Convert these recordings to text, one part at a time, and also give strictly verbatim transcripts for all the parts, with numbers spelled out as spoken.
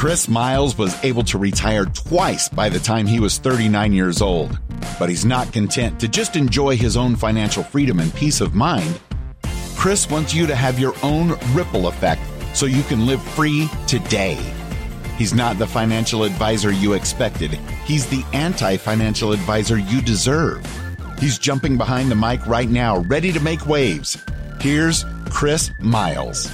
Chris Miles was able to retire twice by the time he was thirty-nine years old. But he's not content to just enjoy his own financial freedom and peace of mind. Chris wants you to have your own ripple effect so you can live free today. He's not the financial advisor you expected. He's the anti-financial advisor you deserve. He's jumping behind the mic right now, ready to make waves. Here's Chris Miles.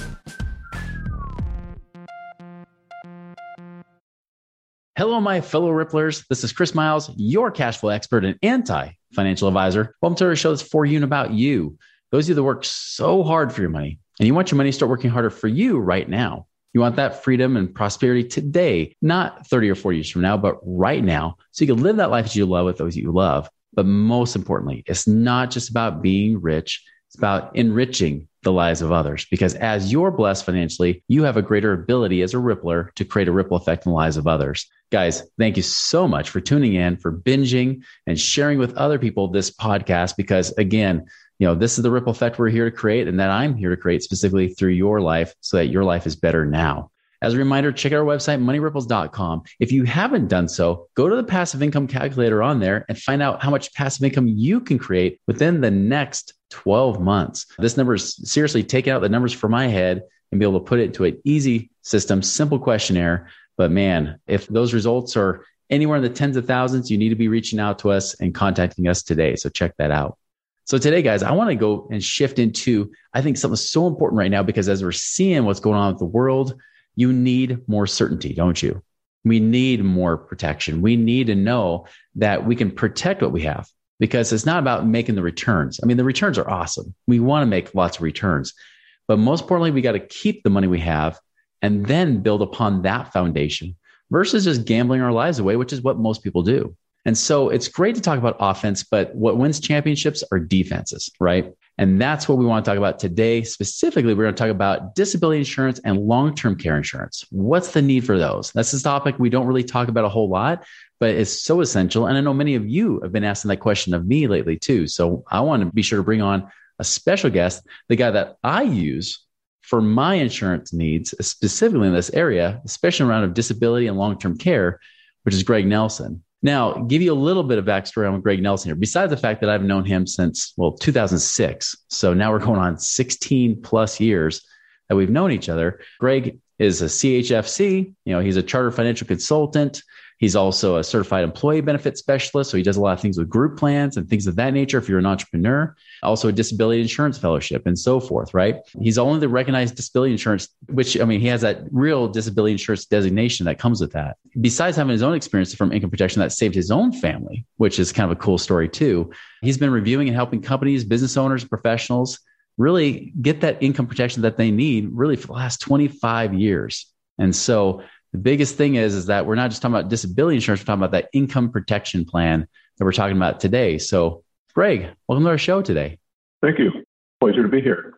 Hello, my fellow Ripplers. This is Chris Miles, your cash flow expert and anti-financial advisor. Welcome to our show that's for you and about you. Those of you that work so hard for your money, and you want your money to start working harder for you right now. You want that freedom and prosperity today, not thirty or forty years from now, but right now, so you can live that life that you love with those you love. But most importantly, it's not just about being rich. It's about enriching the lives of others, because as you're blessed financially, you have a greater ability as a Rippler to create a ripple effect in the lives of others. Guys, thank you so much for tuning in, for binging and sharing with other people this podcast, because again, you know, this is the ripple effect we're here to create and that I'm here to create specifically through your life so that your life is better now. As a reminder, check out our website, money ripples dot com. If you haven't done so, go to the passive income calculator on there and find out how much passive income you can create within the next twelve months. This number is seriously taking out the numbers from my head and be able to put it into an easy system, simple questionnaire. But man, if those results are anywhere in the tens of thousands, you need to be reaching out to us and contacting us today. So check that out. So today, guys, I want to go and shift into, I think, something so important right now, because as we're seeing what's going on with the world, you need more certainty, don't you? We need more protection. We need to know that we can protect what we have, because it's not about making the returns. I mean, the returns are awesome. We want to make lots of returns, but most importantly, we got to keep the money we have and then build upon that foundation versus just gambling our lives away, which is what most people do. And so it's great to talk about offense, but what wins championships are defenses, right? And that's what we want to talk about today. Specifically, we're going to talk about disability insurance and long-term care insurance. What's the need for those? That's this topic we don't really talk about a whole lot, but it's so essential. And I know many of you have been asking that question of me lately too. So I want to be sure to bring on a special guest, the guy that I use for my insurance needs, specifically in this area, especially around of disability and long-term care, which is Greg Nelson. Now, give you a little bit of backstory on Greg Nelson here, besides the fact that I've known him since, well, two thousand six. So now we're going on sixteen plus years that we've known each other. Greg is a C H F C. You know, he's a chartered financial consultant. He's also a certified employee benefit specialist. So he does a lot of things with group plans and things of that nature if you're an entrepreneur. Also a disability insurance fellowship and so forth, right? He's only the recognized disability insurance, which, I mean, he has that real disability insurance designation that comes with that. Besides having his own experience from income protection that saved his own family, which is kind of a cool story too. He's been reviewing and helping companies, business owners, professionals really get that income protection that they need really for the last twenty-five years. And so the biggest thing is, is that we're not just talking about disability insurance, we're talking about that income protection plan that we're talking about today. So Greg, welcome to our show today. Thank you. Pleasure to be here.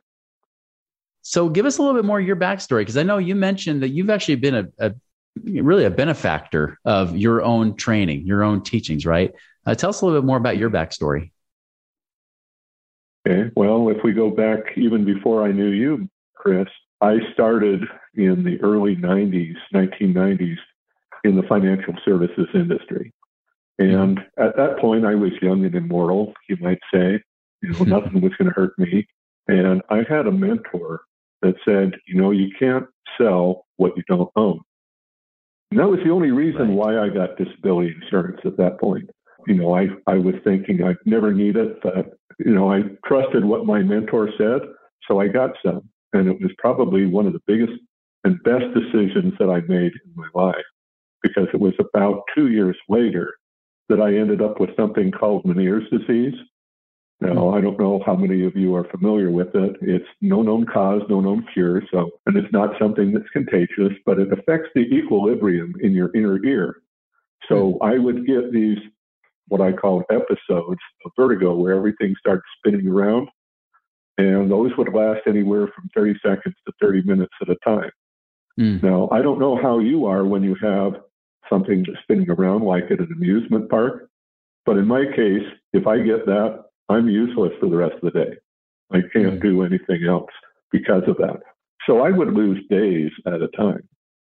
So give us a little bit more of your backstory, because I know you mentioned that you've actually been a, a really a benefactor of your own training, your own teachings, right? Uh, tell us a little bit more about your backstory. Okay. Well, if we go back even before I knew you, Chris, I started in the early nineties, nineteen nineties, in the financial services industry. And at that point, I was young and immoral, you might say. You know, nothing was going to hurt me. And I had a mentor that said, you know, you can't sell what you don't own. And that was the only reason right. why I got disability insurance at that point. You know, I, I was thinking I'd never need it, but, you know, I trusted what my mentor said, so I got some. And it was probably one of the biggest and best decisions that I made in my life, because it was about two years later that I ended up with something called Meniere's disease. Now, I don't know how many of you are familiar with it. It's no known cause, no known cure. So, and it's not something that's contagious, but it affects the equilibrium in your inner ear. So I would get these, what I call episodes of vertigo, where everything starts spinning around. And those would last anywhere from thirty seconds to thirty minutes at a time. Mm. Now, I don't know how you are when you have something spinning around like at an amusement park, but in my case, if I get that, I'm useless for the rest of the day. I can't mm. do anything else because of that. So I would lose days at a time.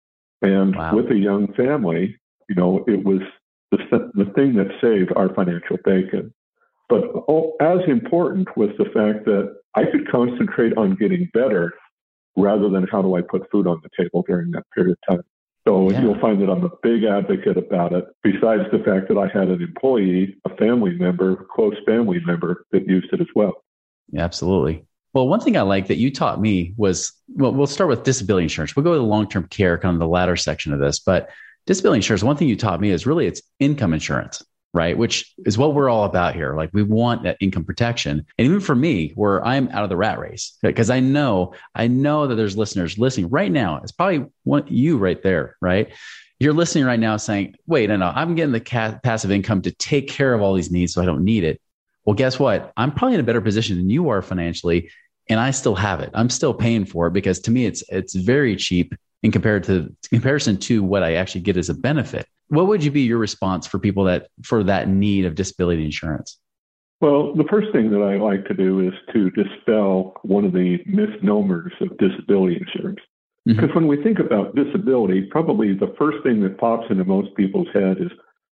And Wow. with a young family, you know, it was the, the thing that saved our financial bacon. But oh, as important was the fact that I could concentrate on getting better rather than how do I put food on the table during that period of time. So Yeah. you'll find that I'm a big advocate about it, besides the fact that I had an employee, a family member, a close family member that used it as well. Yeah, absolutely. Well, one thing I like that you taught me was, well, we'll start with disability insurance. We'll go to the long-term care, kind of the latter section of this. But disability insurance, one thing you taught me is really it's income insurance, right? Which is what we're all about here. Like we want that income protection. And even for me, where I'm out of the rat race, because I know, I know that there's listeners listening right now. It's probably one, you right there, right? You're listening right now saying, wait, no, no, I'm getting the ca- passive income to take care of all these needs, so I don't need it. Well, guess what? I'm probably in a better position than you are financially, and I still have it. I'm still paying for it because to me, it's it's very cheap in compared to in comparison to what I actually get as a benefit. What would you be your response for people that for that need of disability insurance? Well, the first thing that I like to do is to dispel one of the misnomers of disability insurance. Mm-hmm. Because when we think about disability, probably the first thing that pops into most people's head is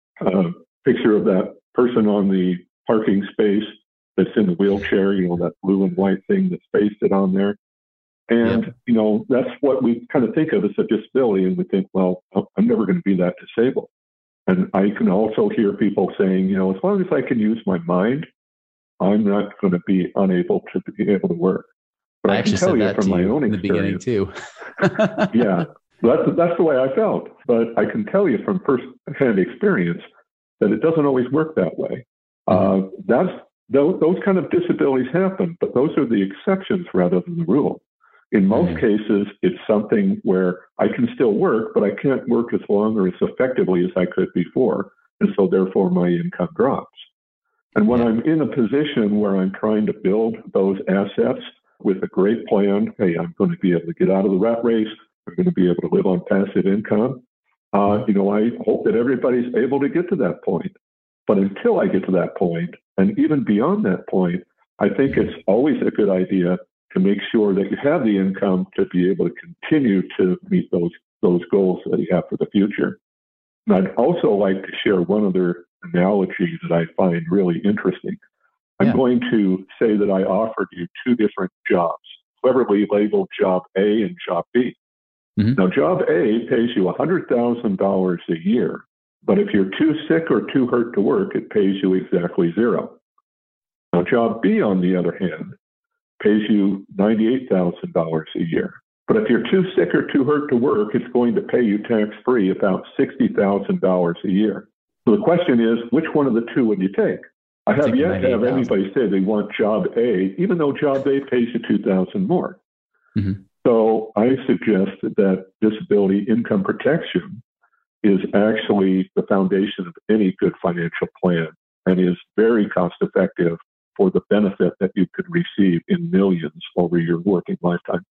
a picture of that person on the parking space that's in the wheelchair, you know, that blue and white thing that's pasted on there. And, yep. you know, that's what we kind of think of as a disability. And we think, well, I'm never going to be that disabled. And I can also hear people saying, you know, as long as I can use my mind, I'm not going to be unable to be able to work. But I, I actually can tell said you that from to my you own in the experience, beginning too. yeah, that's, that's the way I felt. But I can tell you from first-hand experience that it doesn't always work that way. Mm-hmm. Uh, that's those, those kind of disabilities happen, but those are the exceptions rather than the rule. In most mm-hmm. cases, it's something where I can still work, but I can't work as long or as effectively as I could before. And so therefore my income drops. And when yeah. I'm in a position where I'm trying to build those assets with a great plan, hey, I'm going to be able to get out of the rat race. I'm going to be able to live on passive income. Uh, you know, I hope that everybody's able to get to that point. But until I get to that point, and even beyond that point, I think it's always a good idea to make sure that you have the income to be able to continue to meet those those goals that you have for the future. And I'd also like to share one other analogy that I find really interesting. I'm yeah. going to say that I offered you two different jobs, cleverly labeled job A and job B. Mm-hmm. Now, job A pays you one hundred thousand dollars a year, but if you're too sick or too hurt to work, it pays you exactly zero. Now, job B, on the other hand, pays you ninety-eight thousand dollars a year. But if you're too sick or too hurt to work, it's going to pay you tax-free about sixty thousand dollars a year. So the question is, which one of the two would you take? I have yet to have anybody say they want job A, even though job A pays you two thousand dollars more. Mm-hmm. So I suggest that disability income protection is actually the foundation of any good financial plan and is very cost-effective for the benefit that you could receive in millions over your working lifetime.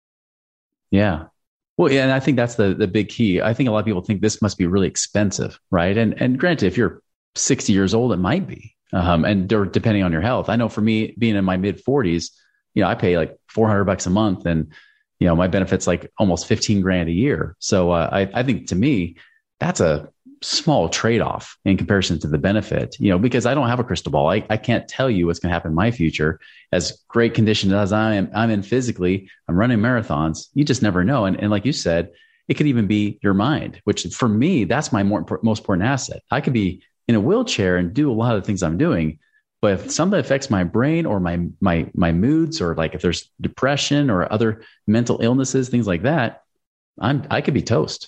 Yeah. Well, yeah, and I think that's the the big key. I think a lot of people think this must be really expensive, right? And and granted, if you're sixty years old, it might be, um, and depending on your health. I know for me, being in my mid forties, you know, I pay like four hundred bucks a month, and you know, my benefit's like almost fifteen grand a year. So uh, I I think to me, that's a small trade-off in comparison to the benefit, you know, because I don't have a crystal ball. I, I can't tell you what's going to happen in my future. As great condition as I am, I'm in physically, I'm running marathons. You just never know. And, and like you said, it could even be your mind, which for me, that's my more, most important asset. I could be in a wheelchair and do a lot of the things I'm doing, but if something affects my brain or my, my, my moods, or like if there's depression or other mental illnesses, things like that, I'm, I could be toast.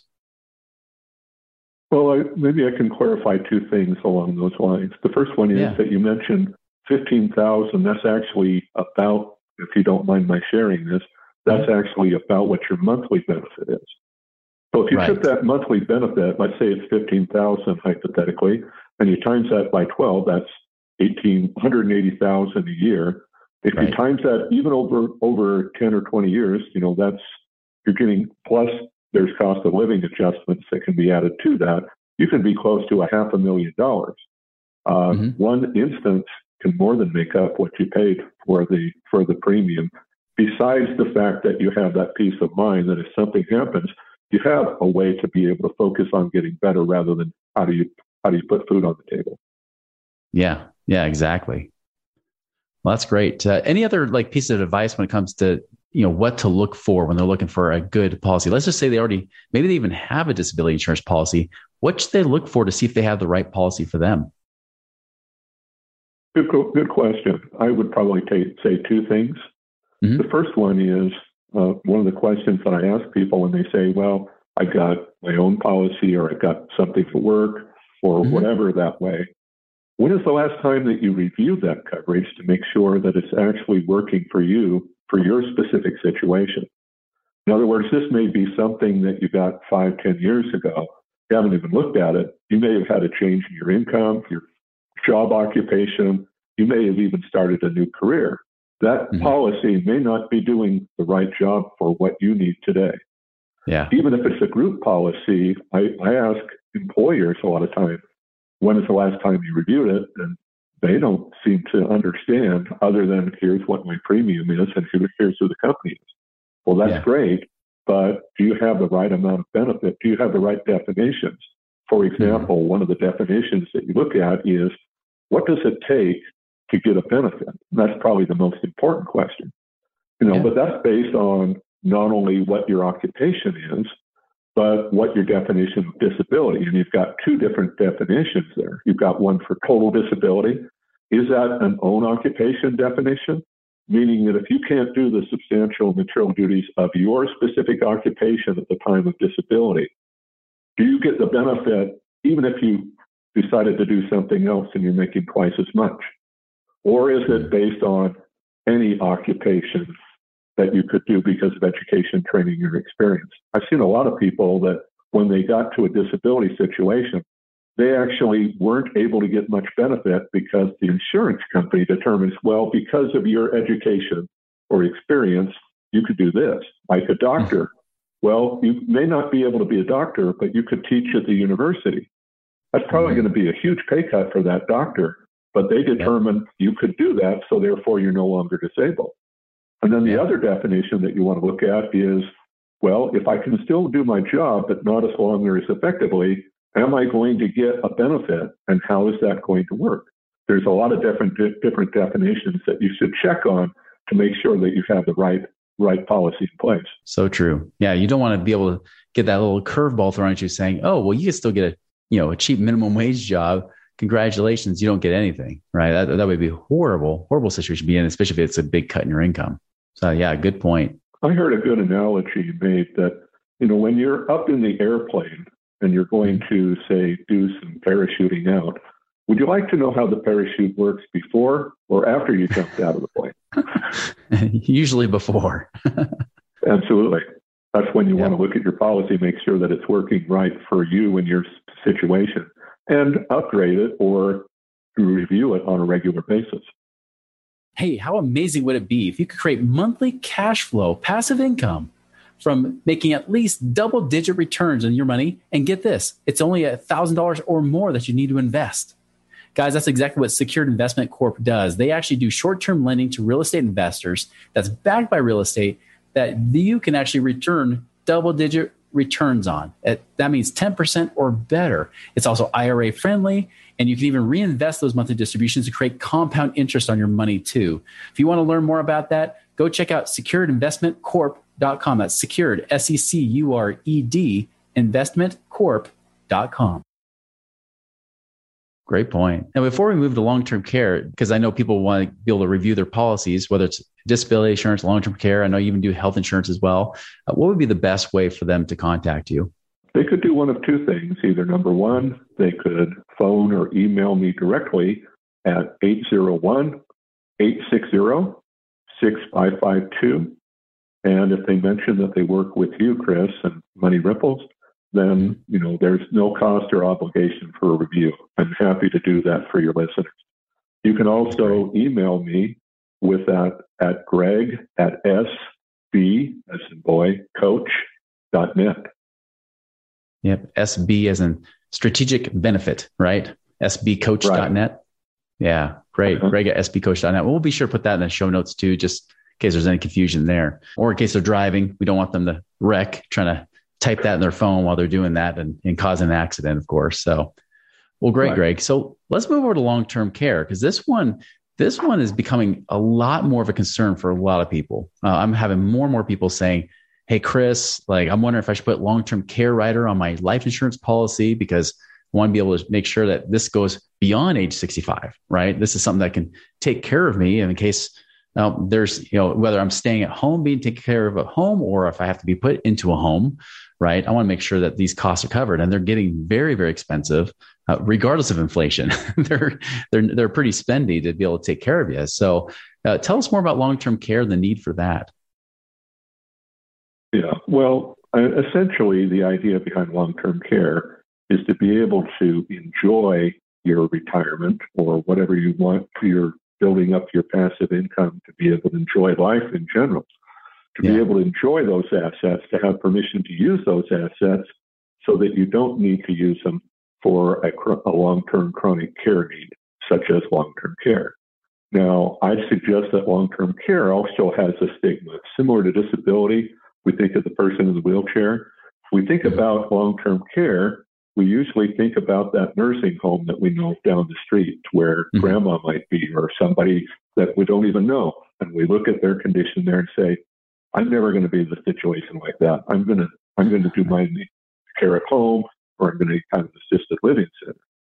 Well, I, maybe I can clarify two things along those lines. The first one is yeah. that you mentioned fifteen thousand. That's actually about, if you don't mind my sharing this, that's mm-hmm. actually about what your monthly benefit is. So if you right. took that monthly benefit, let's say it's fifteen thousand hypothetically, and you times that by twelve, that's one hundred eighty thousand a year. If right. you times that even over over ten or twenty years, you know, that's, you're getting plus. There's cost of living adjustments that can be added to that. You can be close to a half a million dollars. Uh, mm-hmm. One instance can more than make up what you paid for the for the premium. Besides the fact that you have that peace of mind that if something happens, you have a way to be able to focus on getting better rather than how do you how do you put food on the table. Yeah, yeah, exactly. Well, that's great. Uh, any other like piece of advice when it comes to, you know, what to look for when they're looking for a good policy? Let's just say they already, maybe they even have a disability insurance policy. What should they look for to see if they have the right policy for them? Good, good question. I would probably take, say two things. Mm-hmm. The first one is uh, one of the questions that I ask people when they say, well, I got my own policy or I got something for work or mm-hmm. whatever that way. When is the last time that you reviewed that coverage to make sure that it's actually working for you for your specific situation? In other words, this may be something that you got five, ten years ago. You haven't even looked at it. You may have had a change in your income, your job occupation. You may have even started a new career. That mm-hmm. policy may not be doing the right job for what you need today. Yeah. Even if it's a group policy, I, I ask employers a lot of times, when is the last time you reviewed it? And they don't seem to understand other than here's what my premium is and here's who the company is. Well, that's yeah. great, but do you have the right amount of benefit? Do you have the right definitions? For example, mm-hmm. one of the definitions that you look at is, what does it take to get a benefit? And that's probably the most important question. You know, yeah. but that's based on not only what your occupation is, but what your definition of disability. And you've got two different definitions there. You've got one for total disability. Is that an own occupation definition? Meaning that if you can't do the substantial material duties of your specific occupation at the time of disability, do you get the benefit even if you decided to do something else and you're making twice as much? Or is it based on any occupation that you could do because of education, training, or experience? I've seen a lot of people that when they got to a disability situation, they actually weren't able to get much benefit because the insurance company determines, well, because of your education or experience, you could do this. Like a doctor. Well, you may not be able to be a doctor, but you could teach at the university. That's probably mm-hmm. going to be a huge pay cut for that doctor, but they determine yep. you could do that, so therefore you're no longer disabled. And then the yep. other definition that you want to look at is, well, if I can still do my job, but not as long or as effectively, am I going to get a benefit, and how is that going to work? There's a lot of different different definitions that you should check on to make sure that you have the right right policy in place. So true. Yeah, you don't want to be able to get that little curveball thrown at you saying, "Oh, well, you can still get a you know a cheap minimum wage job. Congratulations, you don't get anything." Right? That that would be a horrible, horrible situation to be in, especially if it's a big cut in your income. So yeah, good point. I heard a good analogy you made that you know when you're up in the airplane and you're going to, say, do some parachuting out, would you like to know how the parachute works before or after you jumped out of the plane? Usually before. Absolutely. That's when you yep. want to look at your policy, make sure that it's working right for you and your situation, and upgrade it or review it on a regular basis. Hey, how amazing would it be if you could create monthly cash flow, passive income, from making at least double-digit returns on your money? And get this, it's only one thousand dollars or more that you need to invest. Guys, that's exactly what Secured Investment Corp does. They actually do short-term lending to real estate investors that's backed by real estate that you can actually return double-digit returns on. That means ten percent or better. It's also I R A-friendly, and you can even reinvest those monthly distributions to create compound interest on your money too. If you want to learn more about that, go check out secured investment corp dot com. That's secured, S E C U R E D, investment corp dot com. Great point. Now, before we move to long-term care, because I know people want to be able to review their policies, whether it's disability insurance, long-term care, I know you even do health insurance as well. Uh, what would be the best way for them to contact you? They could do one of two things. Either number one, they could phone or email me directly at eight zero one, eight six zero, six five five two. And if they mention that they work with you, Chris, and Money Ripples, then, you know, there's no cost or obligation for a review. I'm happy to do that for your listeners. You can also email me with that at greg at sb, as in boy, coach dot net. Yep. S B as in strategic benefit, right? S B coach dot net. Right. Yeah. Great. Uh-huh. Greg at S B coach dot net. We'll be sure to put that in the show notes too, just in case there's any confusion there, or in case they're driving. We don't want them to wreck trying to type that in their phone while they're doing that and, and causing an accident, of course. So, well, great, right. Greg. So let's move over to long-term care, because this one, this one is becoming a lot more of a concern for a lot of people. Uh, I'm having more and more people saying, hey, Chris, like, I'm wondering if I should put long-term care rider on my life insurance policy because I want to be able to make sure that this goes beyond age sixty-five, right? This is something that can take care of me in case um, there's, you know, whether I'm staying at home, being taken care of at home, or if I have to be put into a home, right? I want to make sure that these costs are covered, and they're getting very, very expensive, uh, regardless of inflation. they're, they're, they're pretty spendy to be able to take care of you. So uh, tell us more about long-term care and the need for that. Yeah, well, uh, essentially the idea behind long-term care is to be able to enjoy your retirement or whatever you want. You're building up your passive income to be able to enjoy life in general, to yeah. be able to enjoy those assets, to have permission to use those assets so that you don't need to use them for a, a long-term chronic care need, such as long-term care. Now, I suggest that long-term care also has a stigma. Similar to disability, we think of the person in the wheelchair. If we think about long-term care, we usually think about that nursing home that we know down the street where mm-hmm. grandma might be, or somebody that we don't even know. And we look at their condition there and say, I'm never going to be in a situation like that. I'm going to, I'm going to do my care at home, or I'm going to kind of assisted living center.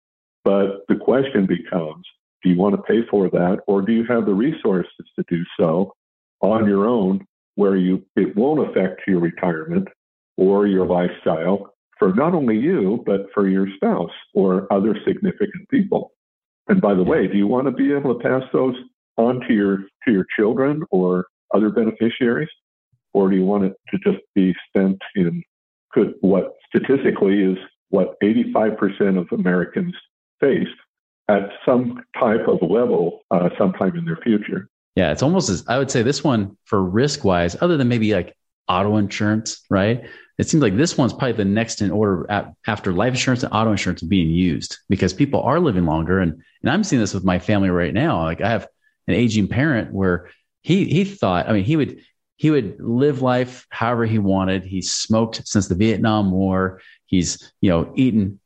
But the question becomes, do you want to pay for that, or do you have the resources to do so on your own, where you it won't affect your retirement or your lifestyle for not only you, but for your spouse or other significant people? And by the way, do you want to be able to pass those on to your to your children or other beneficiaries? Or do you want it to just be spent in could what statistically is what eighty-five percent of Americans face at some type of level uh, sometime in their future? Yeah, it's almost as, I would say this one for risk wise, other than maybe like auto insurance, right? It seems like this one's probably the next in order at, after life insurance and auto insurance being used, because people are living longer. And, and I'm seeing this with my family right now. Like, I have an aging parent where he, he thought, I mean, he would, he would live life however he wanted. He smoked since the Vietnam War. He's, you know, eaten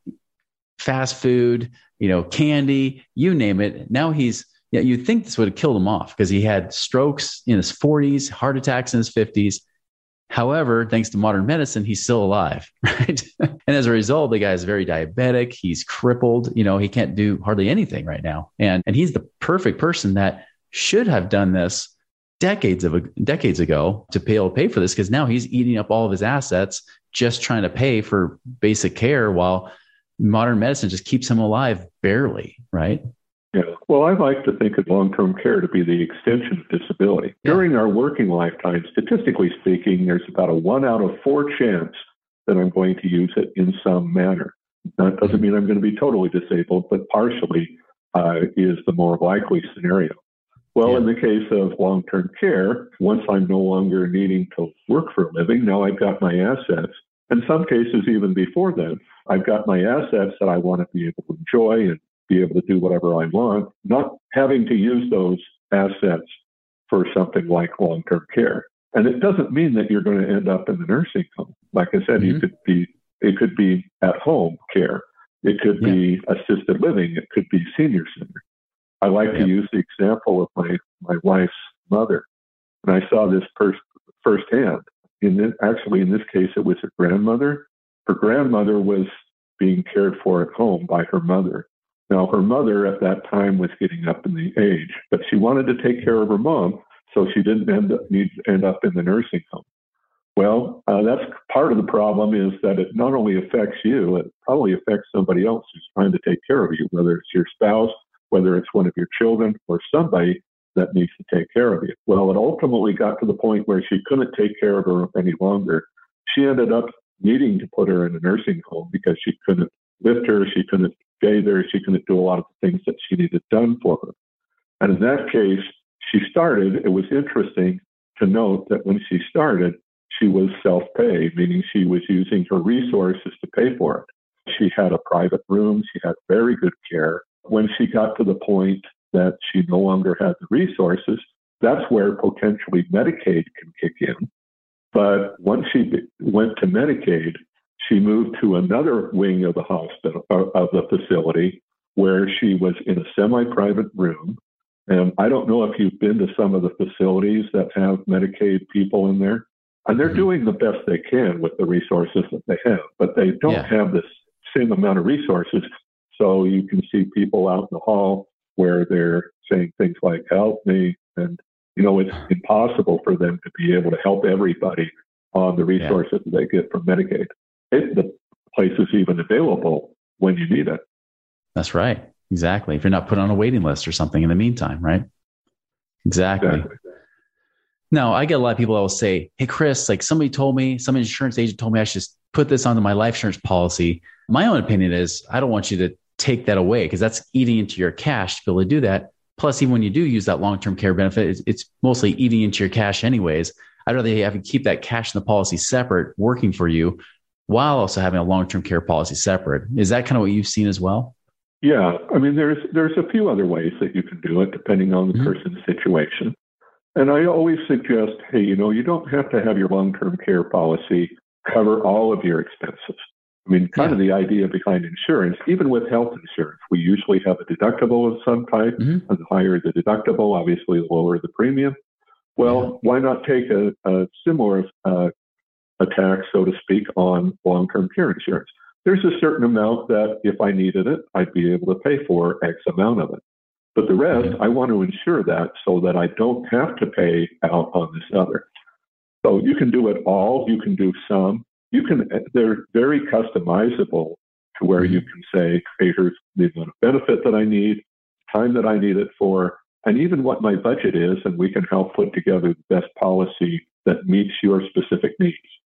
fast food, you know, candy, you name it. Now he's, yeah, you'd think this would have killed him off because he had strokes in his forties, heart attacks in his fifties. However, thanks to modern medicine, he's still alive, right? And as a result, the guy is very diabetic. He's crippled. You know, he can't do hardly anything right now. And, and he's the perfect person that should have done this decades of decades ago to be able to pay for this, because now he's eating up all of his assets just trying to pay for basic care while modern medicine just keeps him alive barely, right? Yeah. Well, I like to think of long-term care to be the extension of disability. Yeah. During our working lifetime, statistically speaking, there's about a one out of four chance that I'm going to use it in some manner. That doesn't mean I'm going to be totally disabled, but partially uh, is the more likely scenario. Well, yeah. in the case of long-term care, once I'm no longer needing to work for a living, now I've got my assets. In some cases, even before then, I've got my assets that I want to be able to enjoy and be able to do whatever I want, not having to use those assets for something like long-term care. And it doesn't mean that you're going to end up in the nursing home. Like I said, mm-hmm. you could be, it could be at-home care. It could yeah. be assisted living. It could be senior center. I like yeah. to use the example of my, my wife's mother. And I saw this pers- firsthand. In this, actually, in this case, it was her grandmother. Her grandmother was being cared for at home by her mother. Now, her mother at that time was getting up in the age, but she wanted to take care of her mom, so she didn't end up, need to end up in the nursing home. Well, uh, that's part of the problem, is that it not only affects you, it probably affects somebody else who's trying to take care of you, whether it's your spouse, whether it's one of your children, or somebody that needs to take care of you. Well, it ultimately got to the point where she couldn't take care of her any longer. She ended up needing to put her in a nursing home because she couldn't lift her, she couldn't stay there, she couldn't do a lot of the things that she needed done for her. And in that case, she started, it was interesting to note that when she started, she was self-pay, meaning she was using her resources to pay for it. She had a private room, she had very good care. When she got to the point that she no longer had the resources, that's where potentially Medicaid can kick in. But once she be- went to Medicaid, she moved to another wing of the hospital, uh, of the facility, where she was in a semi-private room. And I don't know if you've been to some of the facilities that have Medicaid people in there. And they're mm-hmm. doing the best they can with the resources that they have, but they don't yeah. have this same amount of resources. So you can see people out in the hall where they're saying things like, help me. And, you know, it's impossible for them to be able to help everybody on the resources yeah. they get from Medicaid. It, the place is even available when you need it. That's right. Exactly. If you're not put on a waiting list or something in the meantime, right? Exactly. exactly. Now, I get a lot of people that will say, hey, Chris, like somebody told me, some insurance agent told me I should just put this onto my life insurance policy. My own opinion is I don't want you to take that away because that's eating into your cash to be able to do that. Plus, even when you do use that long-term care benefit, it's, it's mostly eating into your cash anyways. I'd rather have you keep that cash in the policy separate, working for you, while also having a long-term care policy separate. Is that kind of what you've seen as well? Yeah. I mean, there's there's a few other ways that you can do it depending on the mm-hmm. person's situation. And I always suggest, hey, you know, you don't have to have your long-term care policy cover all of your expenses. I mean, kind yeah. of the idea behind insurance, even with health insurance, we usually have a deductible of some type. Mm-hmm. And the higher the deductible, obviously, the lower the premium. Well, yeah. why not take a, a similar uh, attack, so to speak, on long-term care insurance? There's a certain amount that if I needed it, I'd be able to pay for X amount of it. But the rest, mm-hmm. I want to ensure that so that I don't have to pay out on this other. So you can do it all. You can do some. You can. They're very customizable to where mm-hmm. you can say, hey, here's the amount of benefit that I need, time that I need it for, and even what my budget is, and we can help put together the best policy that meets your specific needs.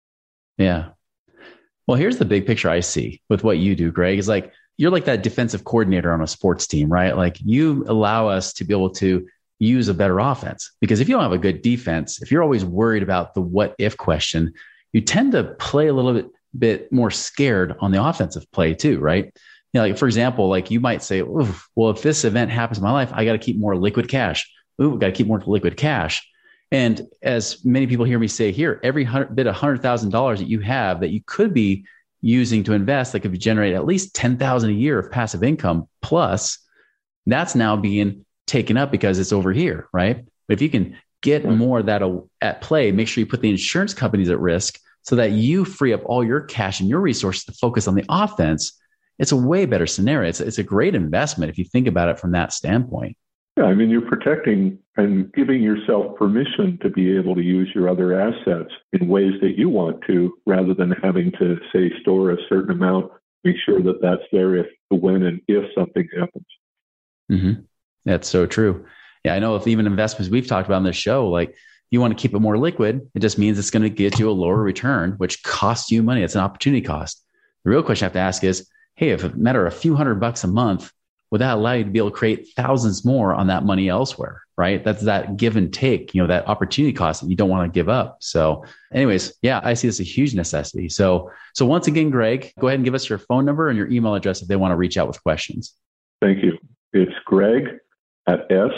Yeah. Well, here's the big picture I see with what you do, Greg, is like, you're like that defensive coordinator on a sports team, right? Like you allow us to be able to use a better offense, because if you don't have a good defense, if you're always worried about the what if question, you tend to play a little bit, bit more scared on the offensive play too, right? You know, like for example, like you might say, oof, well, if this event happens in my life, I got to keep more liquid cash. Ooh, got to keep more liquid cash. And as many people hear me say here, every hundred, bit of one hundred thousand dollars that you have that you could be using to invest that could generate at least ten thousand dollars a year of passive income plus, that's now being taken up because it's over here, right? But if you can get more of that at play, make sure you put the insurance companies at risk so that you free up all your cash and your resources to focus on the offense, it's a way better scenario. It's, it's a great investment if you think about it from that standpoint. Yeah, I mean, you're protecting and giving yourself permission to be able to use your other assets in ways that you want to, rather than having to, say, store a certain amount, make sure that that's there if, when, and if something happens. Mm-hmm. That's so true. Yeah, I know if even investments we've talked about on this show, like you want to keep it more liquid, it just means it's going to get you a lower return, which costs you money. It's an opportunity cost. The real question I have to ask is, hey, if it matter a few hundred bucks a month, would that allow you to be able to create thousands more on that money elsewhere, right? That's that give and take, you know, that opportunity cost that you don't want to give up. So anyways, yeah, I see this as a huge necessity. So, so once again, Greg, go ahead and give us your phone number and your email address if they want to reach out with questions. Thank you. It's Greg at s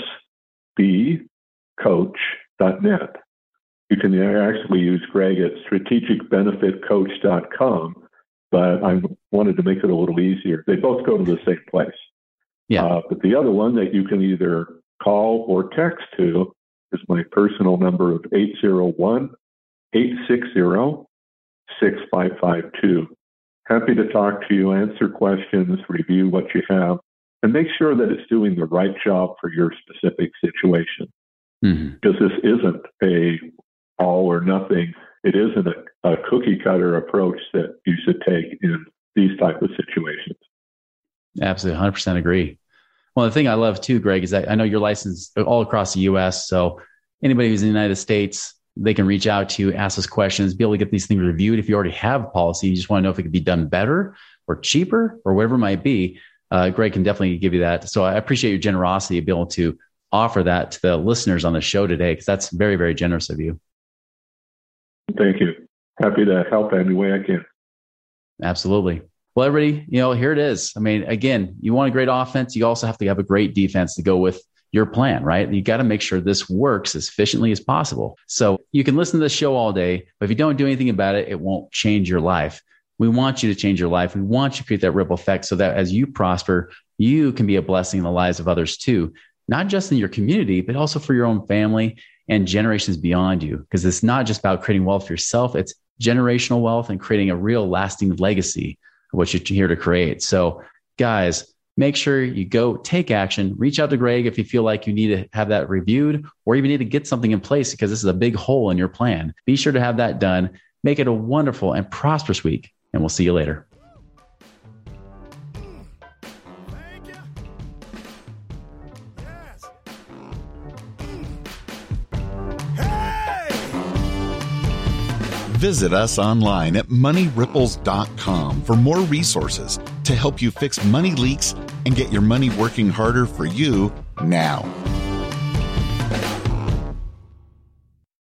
b coach dot net. You can actually use Greg at strategic benefit coach dot com, but I wanted to make it a little easier. They both go to the same place. Yeah. Uh, but the other one that you can either call or text to is my personal number of eight zero one, eight six zero, six five five two. Happy to talk to you, answer questions, review what you have, and make sure that it's doing the right job for your specific situation. Mm-hmm. Because this isn't a all or nothing. It isn't a, a cookie cutter approach that you should take in these type of situations. Absolutely. one hundred percent agree. Well, the thing I love too, Greg, is that I know you're licensed all across the U S. So anybody who's in the United States, they can reach out to you, ask us questions, be able to get these things reviewed. If you already have a policy, you just want to know if it could be done better or cheaper or whatever it might be. Uh, Greg can definitely give you that. So I appreciate your generosity of being able to offer that to the listeners on the show today, because that's very, very generous of you. Thank you. Happy to help any way I can. Absolutely. Well, everybody, you know, here it is. I mean, again, you want a great offense. You also have to have a great defense to go with your plan, right? You got to make sure this works as efficiently as possible. So you can listen to this show all day, but if you don't do anything about it, it won't change your life. We want you to change your life. We want you to create that ripple effect so that as you prosper, you can be a blessing in the lives of others too, not just in your community, but also for your own family and generations beyond you. Because it's not just about creating wealth for yourself, it's generational wealth and creating a real lasting legacy of what you're here to create. So guys, make sure you go take action, reach out to Greg if you feel like you need to have that reviewed or even need to get something in place because this is a big hole in your plan. Be sure to have that done. Make it a wonderful and prosperous week, and we'll see you later. Visit us online at money ripples dot com for more resources to help you fix money leaks and get your money working harder for you now.